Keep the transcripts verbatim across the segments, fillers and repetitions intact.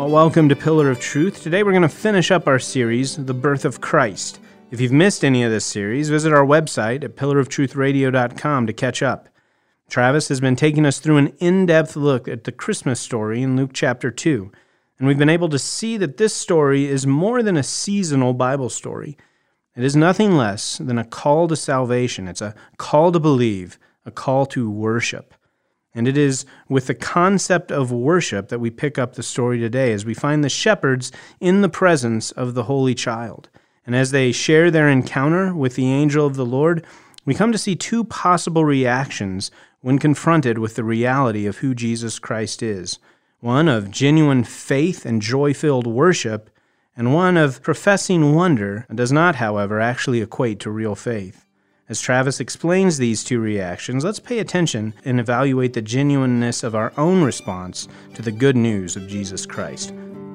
Well, welcome to Pillar of Truth. Today we're going to finish up our series, The Birth of Christ. If you've missed any of this series, visit our website at pillar of truth radio dot com to catch up. Travis has been taking us through an in-depth look at the Christmas story in Luke chapter two, and we've been able to see that this story is more than a seasonal Bible story. It is nothing less than a call to salvation. It's a call to believe, a call to worship. And it is with the concept of worship that we pick up the story today as we find the shepherds in the presence of the Holy Child. And as they share their encounter with the angel of the Lord, we come to see two possible reactions when confronted with the reality of who Jesus Christ is. One of genuine faith and joy-filled worship, and one of professing wonder that does not, however, actually equate to real faith. As Travis explains these two reactions, let's pay attention and evaluate the genuineness of our own response to the good news of Jesus Christ.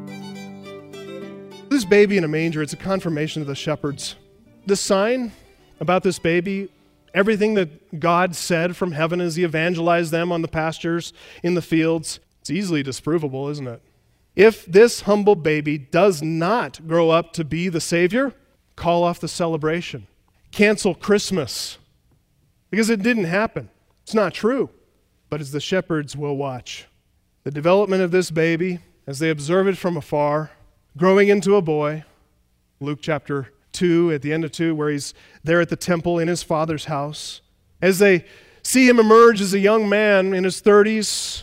This baby in a manger, it's a confirmation of the shepherds. The sign about this baby, everything that God said from heaven as he evangelized them on the pastures, in the fields, it's easily disprovable, isn't it? If this humble baby does not grow up to be the Savior, call off the celebration. Cancel Christmas, because it didn't happen. It's not true. But as the shepherds will watch, the development of this baby, as they observe it from afar, growing into a boy, Luke chapter two, at the end of two, where he's there at the temple in his father's house, as they see him emerge as a young man in his thirties,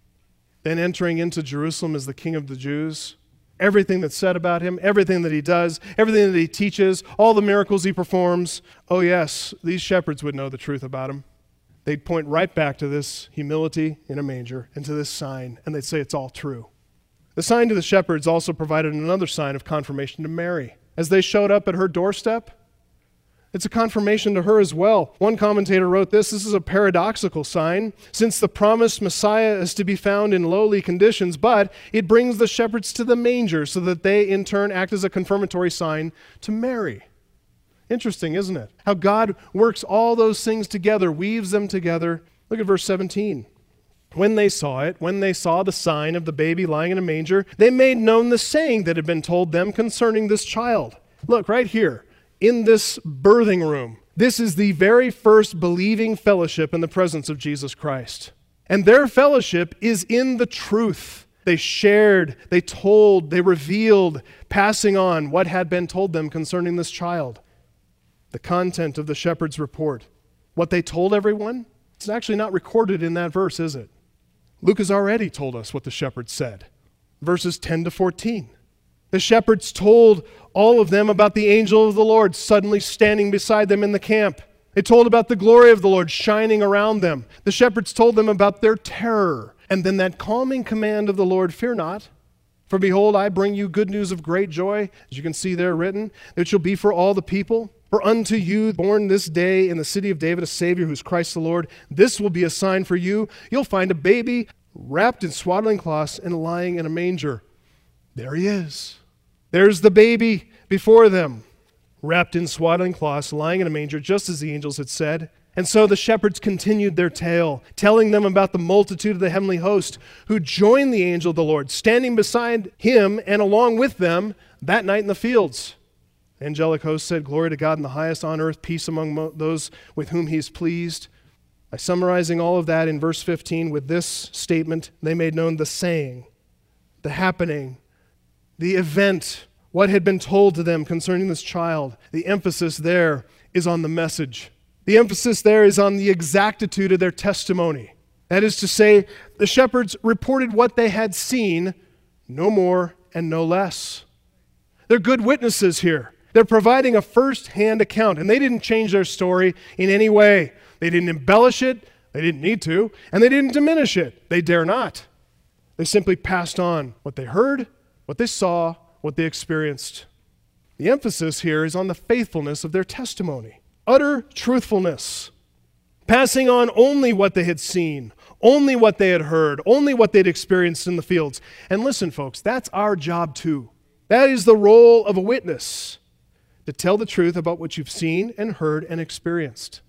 then entering into Jerusalem as the King of the Jews, everything that's said about him, everything that he does, everything that he teaches, all the miracles he performs. Oh yes, these shepherds would know the truth about him. They'd point right back to this humility in a manger and to this sign, and they'd say it's all true. The sign to the shepherds also provided another sign of confirmation to Mary. As they showed up at her doorstep, it's a confirmation to her as well. One commentator wrote this, this is a paradoxical sign, since the promised Messiah is to be found in lowly conditions, but it brings the shepherds to the manger so that they in turn act as a confirmatory sign to Mary. Interesting, isn't it? How God works all those things together, weaves them together. Look at verse seventeen. When they saw it, when they saw the sign of the baby lying in a manger, they made known the saying that had been told them concerning this child. Look, right here. In this birthing room, this is the very first believing fellowship in the presence of Jesus Christ. And their fellowship is in the truth. They shared, they told, they revealed, passing on what had been told them concerning this child. The content of the shepherd's report, what they told everyone, it's actually not recorded in that verse, is it? Luke has already told us what the shepherds said. Verses ten to fourteen. The shepherds told all of them about the angel of the Lord suddenly standing beside them in the camp. They told about the glory of the Lord shining around them. The shepherds told them about their terror. And then that calming command of the Lord, fear not, for behold, I bring you good news of great joy, as you can see there written, that shall be for all the people. For unto you born this day in the city of David a Savior who is Christ the Lord. This will be a sign for you. You'll find a baby wrapped in swaddling cloths and lying in a manger. There he is. There's the baby before them, wrapped in swaddling cloths, lying in a manger, just as the angels had said. And so the shepherds continued their tale, telling them about the multitude of the heavenly host who joined the angel of the Lord, standing beside him and along with them that night in the fields. The angelic host said, glory to God in the highest on earth, peace among mo- those with whom he is pleased. By summarizing all of that in verse fifteen with this statement, they made known the saying, the happening, the event, what had been told to them concerning this child. The emphasis there is on the message. The emphasis there is on the exactitude of their testimony. That is to say, the shepherds reported what they had seen, no more and no less. They're good witnesses here. They're providing a first-hand account, and they didn't change their story in any way. They didn't embellish it, they didn't need to, and they didn't diminish it. They dare not. They simply passed on what they heard, what they saw, what they experienced. The emphasis here is on the faithfulness of their testimony. Utter truthfulness. Passing on only what they had seen, only what they had heard, only what they'd experienced in the fields. And listen, folks, that's our job too. That is the role of a witness, to tell the truth about what you've seen and heard and experienced.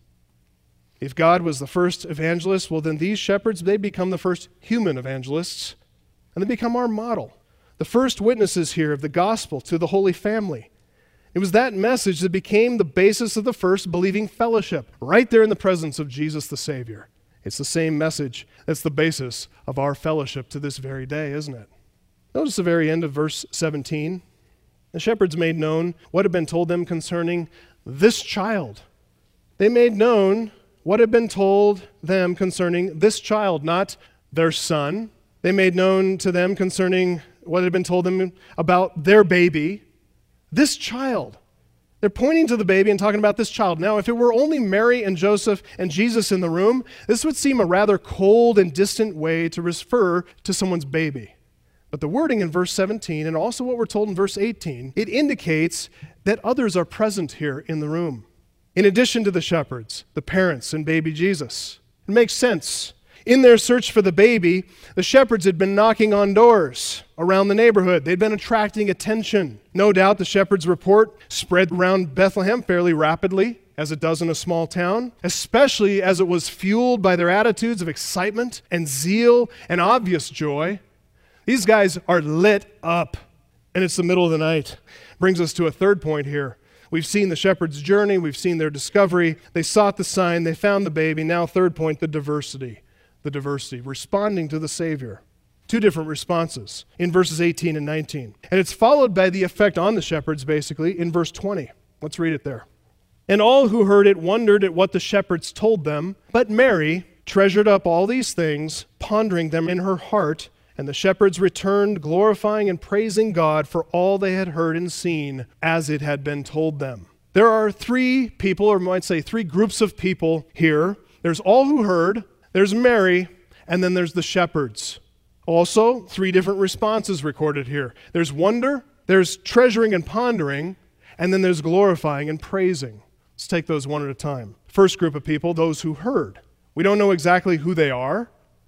If God was the first evangelist, well then these shepherds, they become the first human evangelists, and they become our model. the first witnesses here of the gospel to the Holy Family. It was that message that became the basis of the first believing fellowship, right there in the presence of Jesus the Savior. It's the same message that's the basis of our fellowship to this very day, isn't it? Notice the very end of verse seventeen. The shepherds made known what had been told them concerning this child. They made known what had been told them concerning this child, not their son. They made known to them concerning what had been told them about their baby, this child. They're pointing to the baby and talking about this child. Now, if it were only Mary and Joseph and Jesus in the room, this would seem a rather cold and distant way to refer to someone's baby. But the wording in verse seventeen, and also what we're told in verse eighteen, it indicates that others are present here in the room. In addition to the shepherds, the parents, and baby Jesus. It makes sense. In their search for the baby, the shepherds had been knocking on doors around the neighborhood. They'd been attracting attention. No doubt the shepherds' report spread around Bethlehem fairly rapidly, as it does in a small town, especially as it was fueled by their attitudes of excitement and zeal and obvious joy. These guys are lit up, and it's the middle of the night. Brings us to a third point here. We've seen the shepherds' journey. We've seen their discovery. They sought the sign. They found the baby. Now, third point, the diversity. The diversity, responding to the Savior. Two different responses in verses eighteen and nineteen. And it's followed by the effect on the shepherds, basically, in verse twenty. Let's read it there. And all who heard it wondered at what the shepherds told them. But Mary treasured up all these things, pondering them in her heart. And the shepherds returned, glorifying and praising God for all they had heard and seen, as it had been told them. There are three people, or might say three groups of people here. There's all who heard, there's Mary, and then there's the shepherds. Also, three different responses recorded here. There's wonder, there's treasuring and pondering, and then there's glorifying and praising. Let's take those one at a time. First group of people, those who heard. We don't know exactly who they are.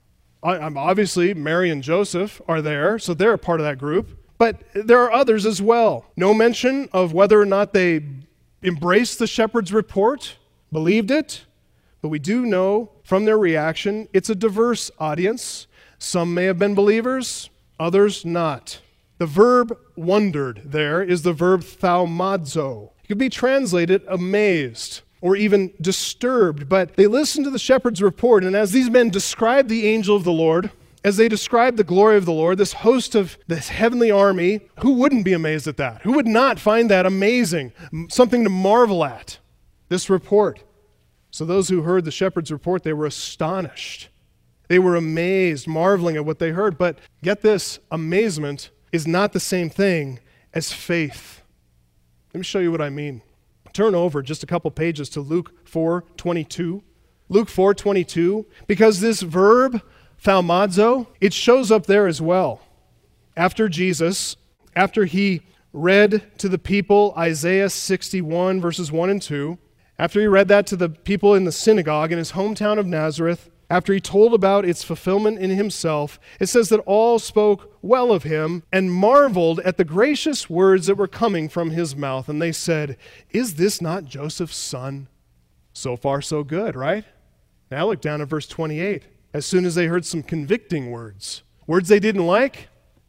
Obviously, Mary and Joseph are there, so they're a part of that group. But there are others as well. No mention of whether or not they embraced the shepherd's report, believed it. But we do know from their reaction, it's a diverse audience. Some may have been believers, others not. The verb wondered there is the verb thaumazo. It could be translated amazed or even disturbed, but they listened to the shepherd's report, and as these men described the angel of the Lord, as they described the glory of the Lord, this host of this heavenly army, who wouldn't be amazed at that? Who would not find that amazing, something to marvel at, this report? So those who heard the shepherd's report, they were astonished. They were amazed, marveling at what they heard. But get this, amazement is not the same thing as faith. Let me show you what I mean. Turn over just a couple pages to Luke four twenty-two. Luke four twenty-two, because this verb, thaumazo, it shows up there as well. After Jesus, after he read to the people Isaiah sixty-one, verses one and two, after he read that to the people in the synagogue in his hometown of Nazareth, after he told about its fulfillment in himself, it says that all spoke well of him and marveled at the gracious words that were coming from his mouth. And they said, "Is this not Joseph's son?" So far, so good, right? Now look down at verse twenty-eight. As soon as they heard some convicting words, words they didn't like,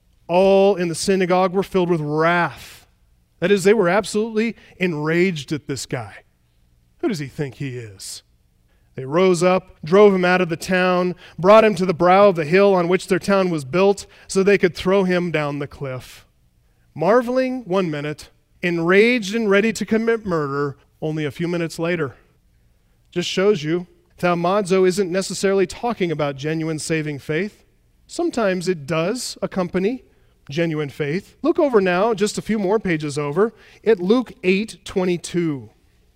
all in the synagogue were filled with wrath. That is, they were absolutely enraged at this guy. Who does he think he is? They rose up, drove him out of the town, brought him to the brow of the hill on which their town was built, so they could throw him down the cliff. Marveling one minute, enraged and ready to commit murder only a few minutes later. Just shows you, thaumazo isn't necessarily talking about genuine saving faith. Sometimes it does accompany genuine faith. Look over now, just a few more pages over, at Luke eight twenty-two.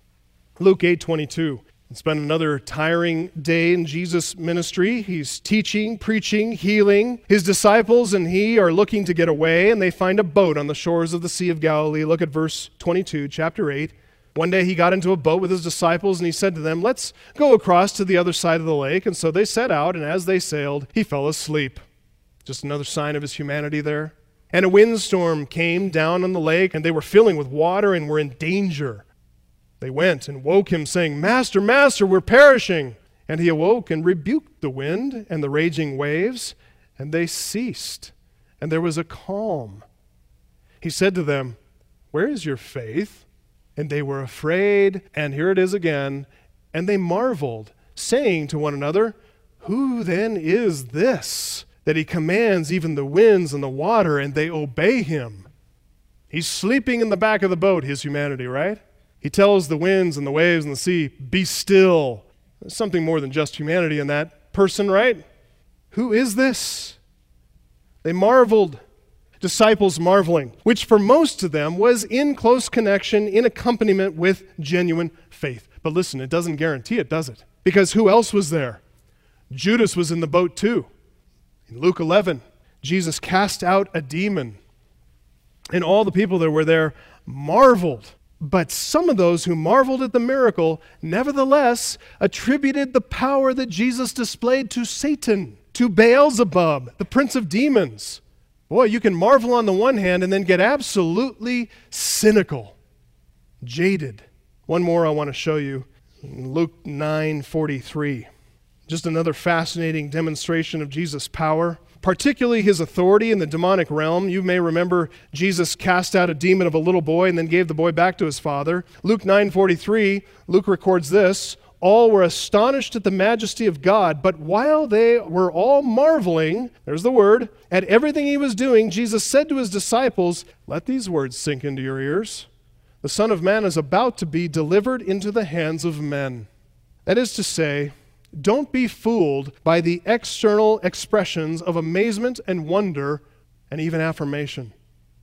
Luke eight twenty-two. It's been another tiring day in Jesus' ministry. He's teaching, preaching, healing. His disciples and he are looking to get away, and they find a boat on the shores of the Sea of Galilee. Look at verse twenty-two, chapter eight. One day he got into a boat with his disciples, and he said to them, "Let's go across to the other side of the lake." And so they set out, and as they sailed, he fell asleep. Just another sign of his humanity there. And a windstorm came down on the lake, and they were filling with water and were in danger. They went and woke him, saying, "Master, Master, we're perishing." And he awoke and rebuked the wind and the raging waves, and they ceased. and there was a calm. He said to them, "Where is your faith?" And they were afraid, and here it is again, and they marveled, saying to one another, "Who then is this, that he commands even the winds and the water, and they obey him?" He's sleeping in the back of the boat, his humanity, right? He tells the winds and the waves and the sea, "Be still." There's something more than just humanity in that person, right? Who is this? They marveled, disciples marveling, which for most of them was in close connection, in accompaniment with genuine faith. But listen, it doesn't guarantee it, does it? Because who else was there? Judas was in the boat too. In Luke eleven, Jesus cast out a demon, and all the people that were there marveled. But some of those who marveled at the miracle nevertheless attributed the power that Jesus displayed to Satan, to Beelzebub, the prince of demons. Boy, you can marvel on the one hand and then get absolutely cynical, jaded. One more I want to show you, Luke nine forty-three. Just another fascinating demonstration of Jesus' power, particularly his authority in the demonic realm. You may remember Jesus cast out a demon of a little boy and then gave the boy back to his father. Luke nine forty-three, Luke records this, "All were astonished at the majesty of God, but while they were all marveling," there's the word, "at everything he was doing, Jesus said to his disciples, 'Let these words sink into your ears. The Son of Man is about to be delivered into the hands of men.'" That is to say, don't be fooled by the external expressions of amazement and wonder and even affirmation.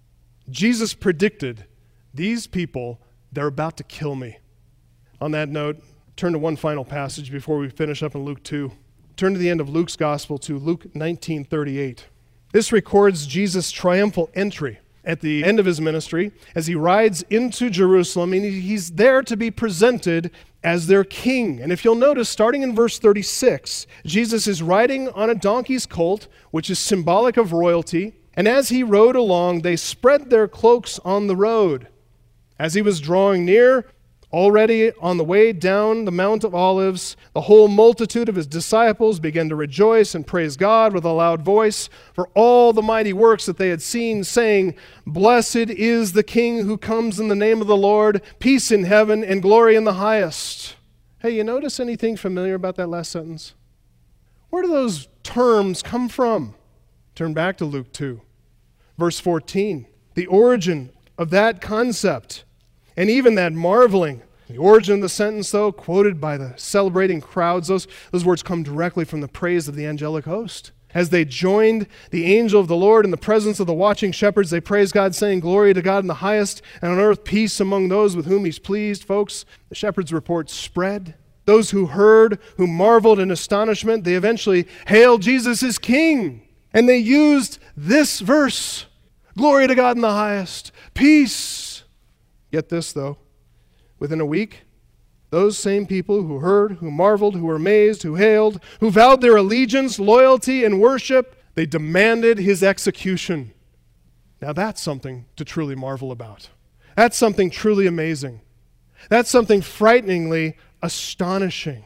Jesus predicted, these people, they're about to kill me. On that note, turn to one final passage before we finish up in Luke two. Turn to the end of Luke's gospel to Luke nineteen thirty-eight. This records Jesus' triumphal entry at the end of his ministry as he rides into Jerusalem, and he's there to be presented as their king. And if you'll notice, starting in verse thirty-six, Jesus is riding on a donkey's colt, which is symbolic of royalty. And as he rode along, they spread their cloaks on the road. As he was drawing near, already on the way down the Mount of Olives, the whole multitude of his disciples began to rejoice and praise God with a loud voice for all the mighty works that they had seen, saying, "Blessed is the King who comes in the name of the Lord, peace in heaven and glory in the highest." Hey, you notice anything familiar about that last sentence? Where do those terms come from? Turn back to Luke two, verse fourteen. The origin of that concept, and even that marveling, the origin of the sentence, though, quoted by the celebrating crowds, those, those words come directly from the praise of the angelic host. As they joined the angel of the Lord in the presence of the watching shepherds, they praised God, saying, "Glory to God in the highest, and on earth peace among those with whom he's pleased." Folks, the shepherds' report spread. Those who heard, who marveled in astonishment, they eventually hailed Jesus as king. And they used this verse, "Glory to God in the highest, peace." Get this, though. Within a week, those same people who heard, who marveled, who were amazed, who hailed, who vowed their allegiance, loyalty, and worship, they demanded his execution. Now that's something to truly marvel about. That's something truly amazing. That's something frighteningly astonishing.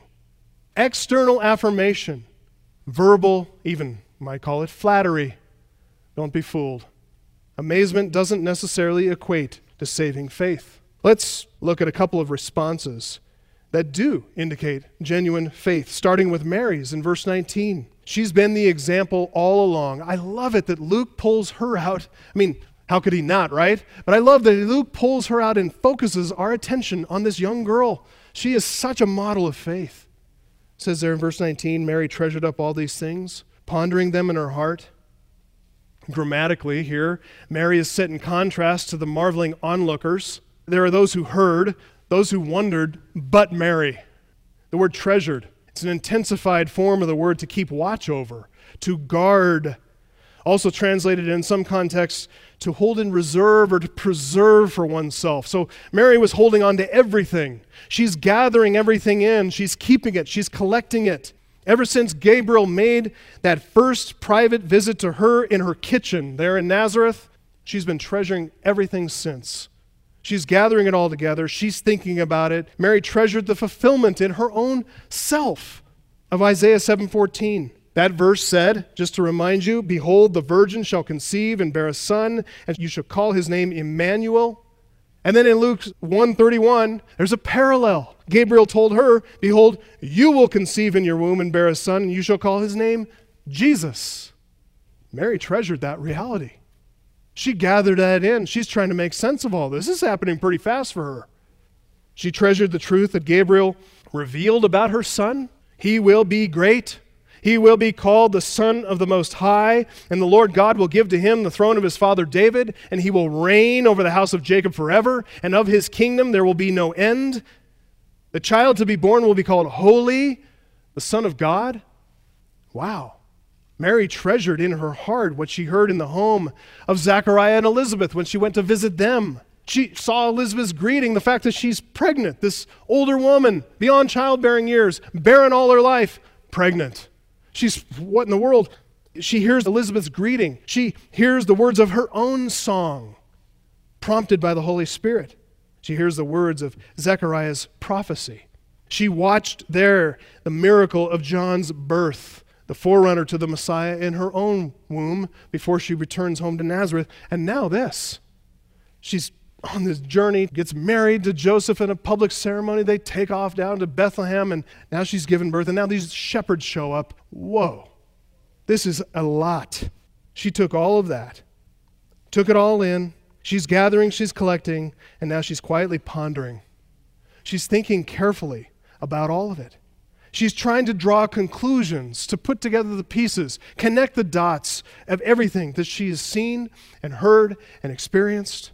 External affirmation, verbal, even, you might call it flattery. Don't be fooled. Amazement doesn't necessarily equate to saving faith. Let's look at a couple of responses that do indicate genuine faith, starting with Mary's in verse nineteen. She's been the example all along. I love it that Luke pulls her out. I mean, how could he not, right? But I love that Luke pulls her out and focuses our attention on this young girl. She is such a model of faith. It says there in verse nineteen, Mary treasured up all these things, pondering them in her heart. Grammatically here, Mary is set in contrast to the marveling onlookers. There are those who heard, those who wondered, but Mary. The word treasured, it's an intensified form of the word to keep watch over, to guard. Also translated in some contexts, to hold in reserve or to preserve for oneself. So Mary was holding on to everything. She's gathering everything in. She's keeping it. She's collecting it. Ever since Gabriel made that first private visit to her in her kitchen there in Nazareth, she's been treasuring everything since. She's gathering it all together. She's thinking about it. Mary treasured the fulfillment in her own self of Isaiah seven fourteen. That verse said, just to remind you, behold, the virgin shall conceive and bear a son, and you shall call his name Emmanuel. And then in Luke one thirty-one, there's a parallel. Gabriel told her, behold, you will conceive in your womb and bear a son, and you shall call his name Jesus. Mary treasured that reality. She gathered that in. She's trying to make sense of all this. This is happening pretty fast for her. She treasured the truth that Gabriel revealed about her son. He will be great. He will be called the Son of the Most High, and the Lord God will give to him the throne of his father David, and he will reign over the house of Jacob forever, and of his kingdom there will be no end. The child to be born will be called Holy, the Son of God. Wow. Mary treasured in her heart what she heard in the home of Zechariah and Elizabeth when she went to visit them. She saw Elizabeth's greeting, the fact that she's pregnant, this older woman, beyond childbearing years, barren all her life, pregnant. She's, what in the world? She hears Elizabeth's greeting. She hears the words of her own song, prompted by the Holy Spirit. She hears the words of Zechariah's prophecy. She watched there the miracle of John's birth, the forerunner to the Messiah in her own womb before she returns home to Nazareth. And now this. She's on this journey, gets married to Joseph in a public ceremony. They take off down to Bethlehem, and now she's given birth, and now these shepherds show up. Whoa, this is a lot. She took all of that, took it all in. She's gathering, she's collecting, and now she's quietly pondering. She's thinking carefully about all of it. She's trying to draw conclusions, to put together the pieces, connect the dots of everything that she has seen and heard and experienced.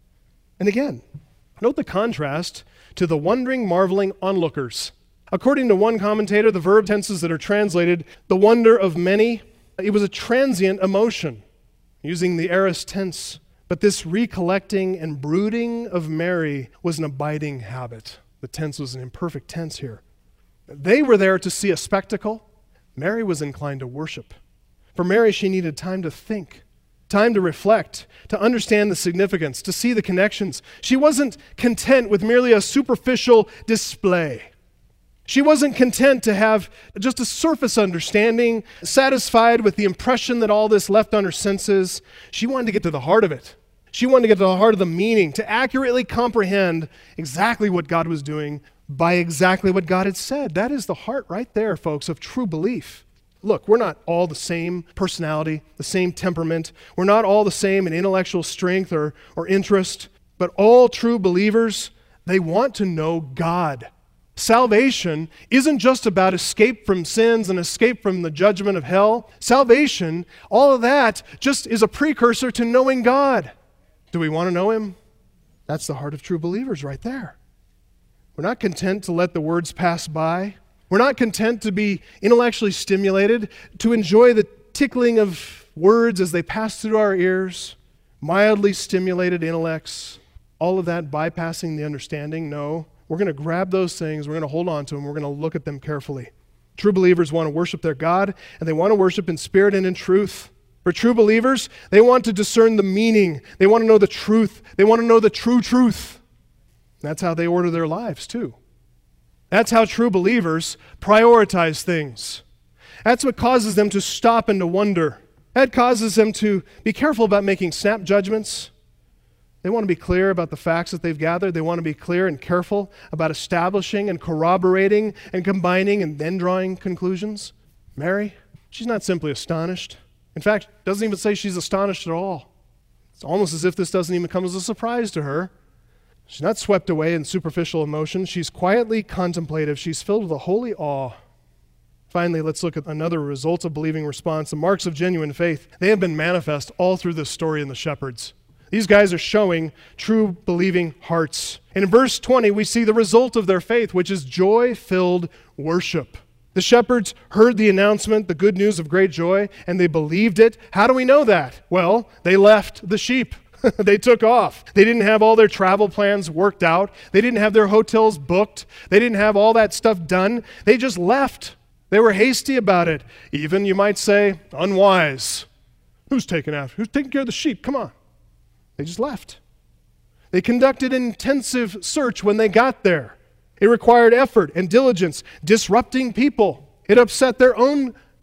And again, note the contrast to the wondering, marveling onlookers. According to one commentator, the verb tenses that are translated, the wonder of many, it was a transient emotion, using the aorist tense. But this recollecting and brooding of Mary was an abiding habit. The tense was an imperfect tense here. They were there to see a spectacle. Mary was inclined to worship. For Mary, she needed time to think. Time to reflect, to understand the significance, to see the connections. She wasn't content with merely a superficial display. She wasn't content to have just a surface understanding, satisfied with the impression that all this left on her senses. She wanted to get to the heart of it. She wanted to get to the heart of the meaning, to accurately comprehend exactly what God was doing by exactly what God had said. That is the heart right there, folks, of true belief. Look, we're not all the same personality, the same temperament. We're not all the same in intellectual strength or, or interest. But all true believers, they want to know God. Salvation isn't just about escape from sins and escape from the judgment of hell. Salvation, all of that, just is a precursor to knowing God. Do we want to know Him? That's the heart of true believers right there. We're not content to let the words pass by. We're not content to be intellectually stimulated, to enjoy the tickling of words as they pass through our ears, mildly stimulated intellects, all of that bypassing the understanding. No, we're going to grab those things, we're going to hold on to them, we're going to look at them carefully. True believers want to worship their God, and they want to worship in spirit and in truth. For true believers, they want to discern the meaning. They want to know the truth. They want to know the true truth. That's how they order their lives, too. That's how true believers prioritize things. That's what causes them to stop and to wonder. That causes them to be careful about making snap judgments. They want to be clear about the facts that they've gathered. They want to be clear and careful about establishing and corroborating and combining and then drawing conclusions. Mary, she's not simply astonished. In fact, doesn't even say she's astonished at all. It's almost as if this doesn't even come as a surprise to her. She's not swept away in superficial emotion. She's quietly contemplative. She's filled with a holy awe. Finally, let's look at another result of believing response, the marks of genuine faith. They have been manifest all through this story in the shepherds. These guys are showing true believing hearts. And in verse twenty, we see the result of their faith, which is joy-filled worship. The shepherds heard the announcement, the good news of great joy, and they believed it. How do we know that? Well, they left the sheep. They took off. They didn't have all their travel plans worked out. They didn't have their hotels booked. They didn't have all that stuff done. They just left. They were hasty about it. Even, you might say, unwise. Who's taking after? Who's taking care of the sheep? Come on. They just left. They conducted an intensive search when they got there. It required effort and diligence, disrupting people. It upset their own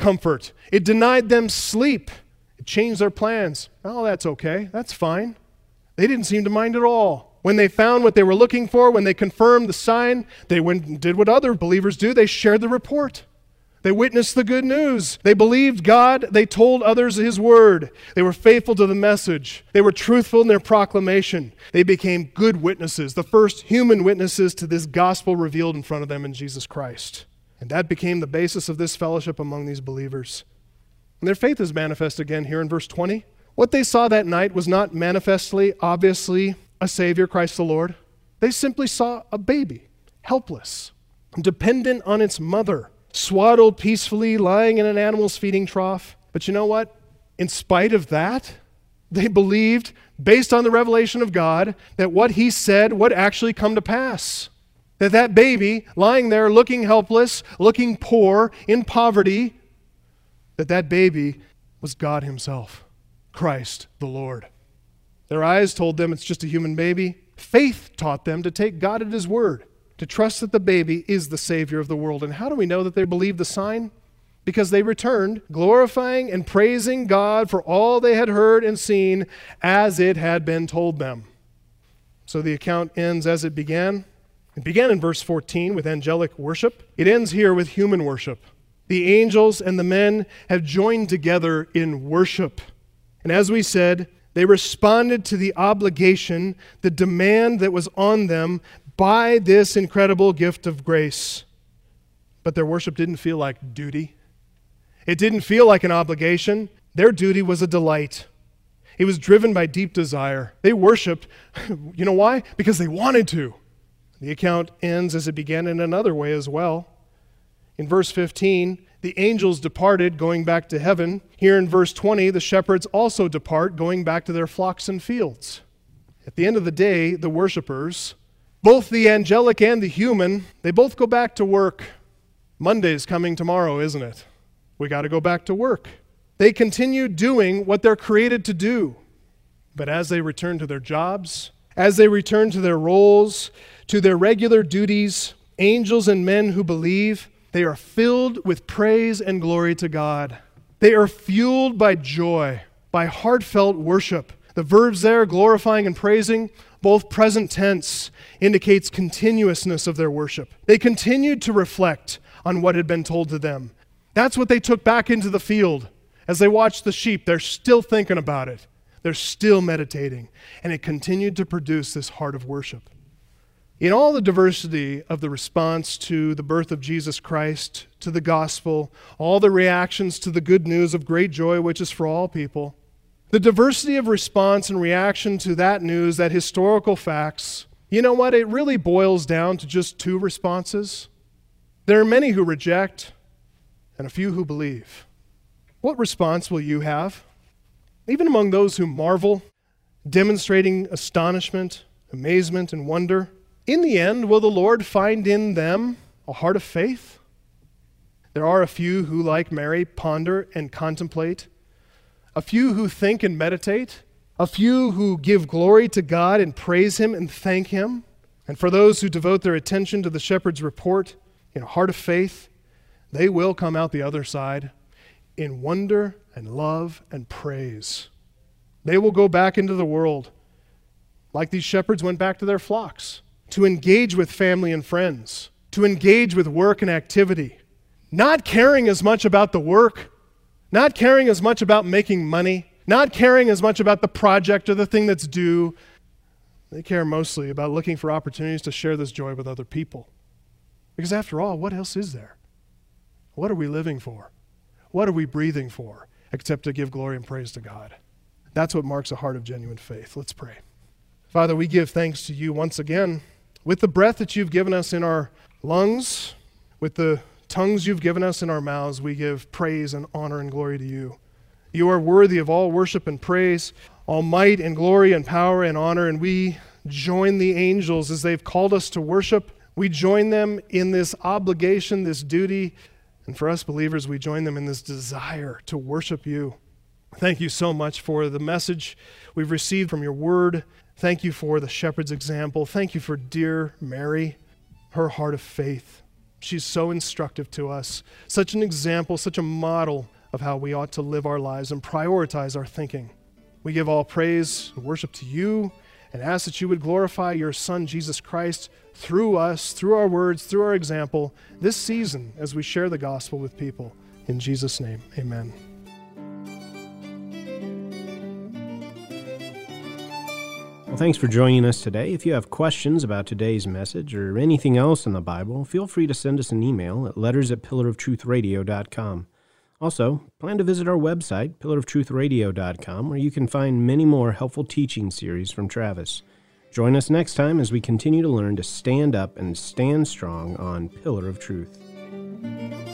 comfort. It denied them sleep. It changed their plans. Oh, that's okay. That's fine. They didn't seem to mind at all. When they found what they were looking for, when they confirmed the sign, they went and did what other believers do. They shared the report. They witnessed the good news. They believed God. They told others His word. They were faithful to the message. They were truthful in their proclamation. They became good witnesses, the first human witnesses to this gospel revealed in front of them in Jesus Christ. And that became the basis of this fellowship among these believers. And their faith is manifest again here in verse twenty. What they saw that night was not manifestly, obviously, a Savior, Christ the Lord. They simply saw a baby, helpless, dependent on its mother, swaddled peacefully, lying in an animal's feeding trough. But you know what? In spite of that, they believed, based on the revelation of God, that what He said would actually come to pass. That that baby, lying there looking helpless, looking poor, in poverty, that that baby was God Himself, Christ the Lord. Their eyes told them it's just a human baby. Faith taught them to take God at His word, to trust that the baby is the Savior of the world. And how do we know that they believed the sign? Because they returned, glorifying and praising God for all they had heard and seen as it had been told them. So the account ends as it began. It began in verse fourteen with angelic worship. It ends here with human worship. The angels and the men have joined together in worship. And as we said, they responded to the obligation, the demand that was on them by this incredible gift of grace. But their worship didn't feel like duty. It didn't feel like an obligation. Their duty was a delight. It was driven by deep desire. They worshiped, you know why? Because they wanted to. The account ends as it began in another way as well. In verse fifteen, the angels departed, going back to heaven. Here in verse twenty, the shepherds also depart, going back to their flocks and fields. At the end of the day, the worshipers, both the angelic and the human, they both go back to work. Monday's coming tomorrow, isn't it? We got to go back to work. They continue doing what they're created to do. But as they return to their jobs, as they return to their roles, to their regular duties, angels and men who believe, they are filled with praise and glory to God. They are fueled by joy, by heartfelt worship. The verbs there, glorifying and praising, both present tense, indicates continuousness of their worship. They continued to reflect on what had been told to them. That's what they took back into the field. As they watched the sheep, they're still thinking about it. They're still meditating. And it continued to produce this heart of worship. In all the diversity of the response to the birth of Jesus Christ, to the gospel, all the reactions to the good news of great joy, which is for all people, the diversity of response and reaction to that news, that historical facts, you know what? It really boils down to just two responses. There are many who reject and a few who believe. What response will you have? Even among those who marvel, demonstrating astonishment, amazement, and wonder, in the end, will the Lord find in them a heart of faith? There are a few who, like Mary, ponder and contemplate, a few who think and meditate, a few who give glory to God and praise Him and thank Him. And for those who devote their attention to the shepherd's report in a heart of faith, they will come out the other side in wonder and love and praise. They will go back into the world like these shepherds went back to their flocks, to engage with family and friends, to engage with work and activity, not caring as much about the work, not caring as much about making money, not caring as much about the project or the thing that's due. They care mostly about looking for opportunities to share this joy with other people. Because after all, what else is there? What are we living for? What are we breathing for except to give glory and praise to God? That's what marks a heart of genuine faith. Let's pray. Father, we give thanks to you once again with the breath that you've given us in our lungs, with the tongues you've given us in our mouths. We give praise and honor and glory to you. You are worthy of all worship and praise, all might and glory and power and honor, and we join the angels as they've called us to worship. We join them in this obligation, this duty, and for us believers, we join them in this desire to worship you. Thank you so much for the message we've received from your word. Thank you for the shepherd's example. Thank you for dear Mary, her heart of faith. She's so instructive to us, such an example, such a model of how we ought to live our lives and prioritize our thinking. We give all praise and worship to you and ask that you would glorify your Son, Jesus Christ, through us, through our words, through our example, this season as we share the gospel with people. In Jesus' name, amen. Well, thanks for joining us today. If you have questions about today's message or anything else in the Bible, feel free to send us an email at letters at pillar of truth radio dot com. Also, plan to visit our website, pillar of truth radio dot com, where you can find many more helpful teaching series from Travis. Join us next time as we continue to learn to stand up and stand strong on Pillar of Truth.